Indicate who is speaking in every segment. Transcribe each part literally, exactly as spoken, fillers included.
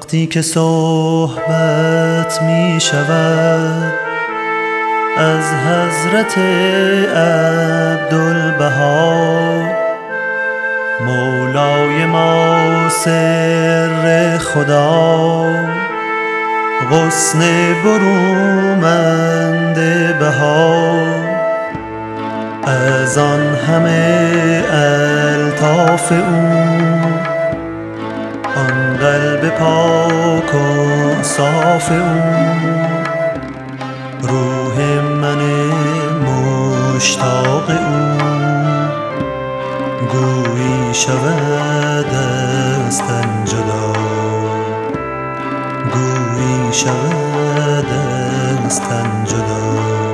Speaker 1: وقتی که صحبت می شود از حضرت عبدالبها مولای ما سر خدا غصن برومند بها از آن همه الطاف او آن قلب پاک و صاف او روح من مشتاق او گویی شود از تن جدا گویی شود از تن جدا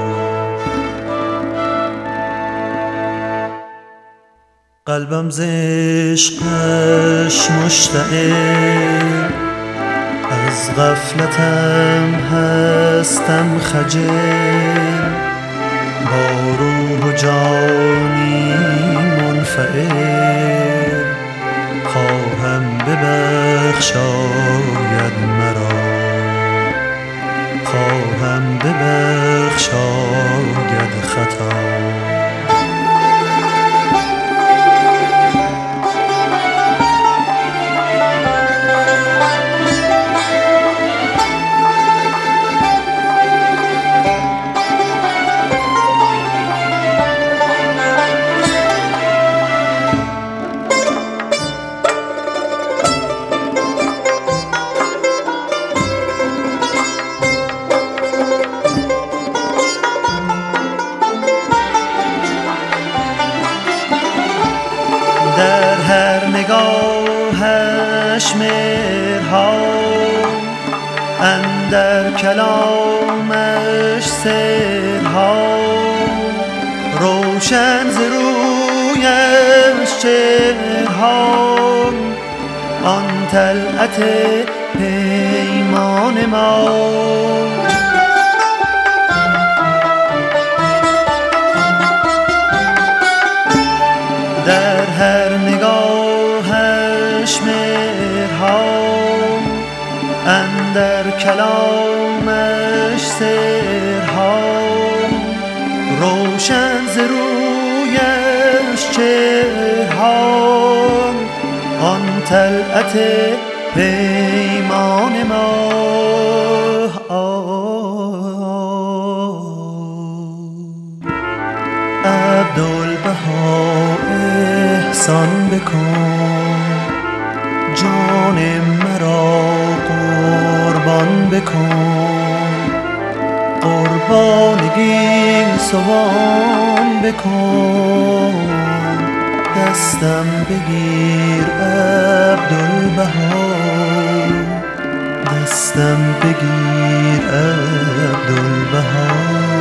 Speaker 1: قلبم ز عشقش مشتعل از غفلتم هستم خجل با روح و جانی منفعل خواهم ببخشاید مرا خواهم ببخشاید خطا در هر نگاهش مهرها اندر کلامش سرها روشن ز رویش چهرها آن طلعت پیمان ما در هر نگاهش مهرها اندر کلامش سرها روشن ز رویش چهرها آن طلعت پیمان ما عبدالبها احسان بکن جان مرا قربان بکن قربانگی سوان بکن دستم بگیر عبدالبها دستم بگیر عبدالبها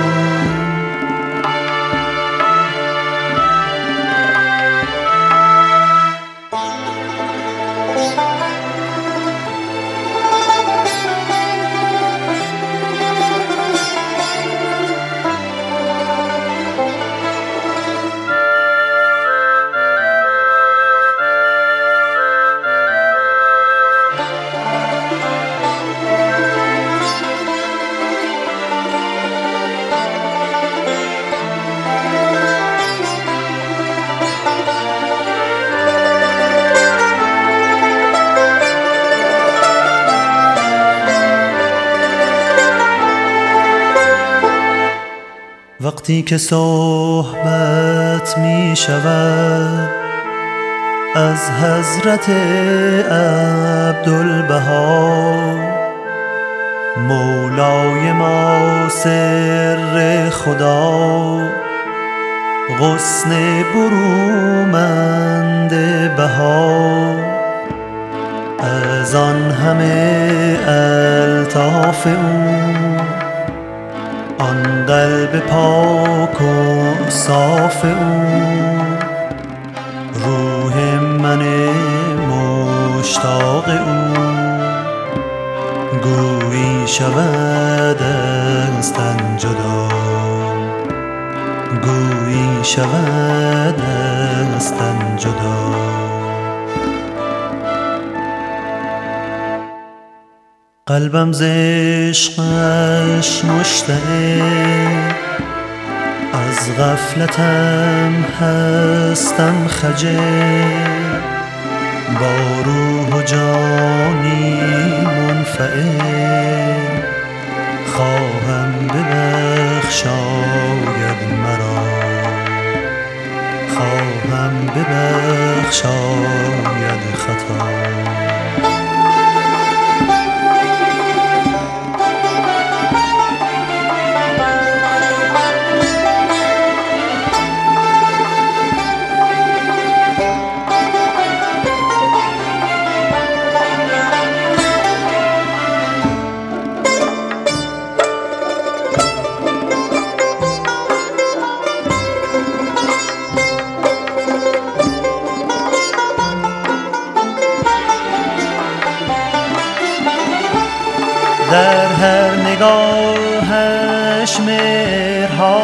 Speaker 1: وقتی که صحبت می شود از حضرت عبدالبها مولای ما سر خدا غصن برومند بها از آن همه الطاف او آن قلب پاک و صاف او روح من مشتاق او گویی شود از تن جدا گویی شود از تن جدا قلبم ز عشقش مشتعل، از غفلتم هستم خجل، با روح و جانی منفعل، خواهم ببخشاید مرا، خواهم ببخشاید خطا. در هر نگاهش مهرها،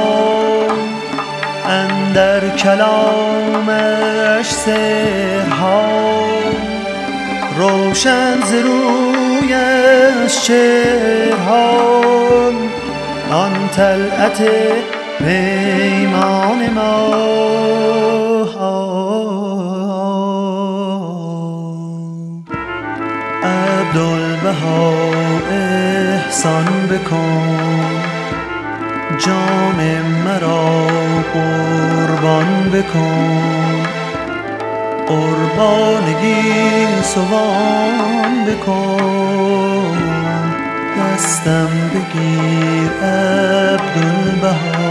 Speaker 1: اندر کلامش سحرها، روشن ز رویش چهرها، آن طلعت پیمان ما. عبدالبها احسان بکن، جان مرا قربان بکن، قربانگی سوان بکن، دستم بگیر عبدالبها،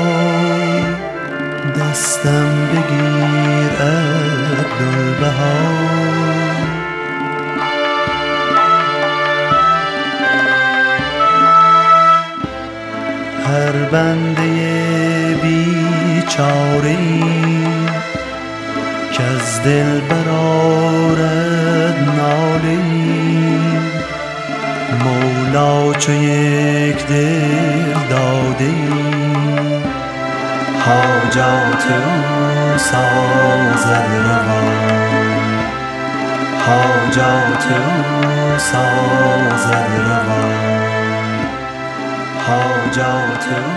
Speaker 1: دستم بگیر عبدالبها. هر بنده بیچاره‌ای کز دل برآرد ناله‌ای، مولا چو یک دل داده‌ای، حاجات او سازد روا، حاجات او سازد روا، حاجات او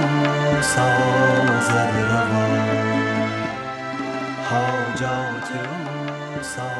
Speaker 1: سازد روا، حاجات او سازد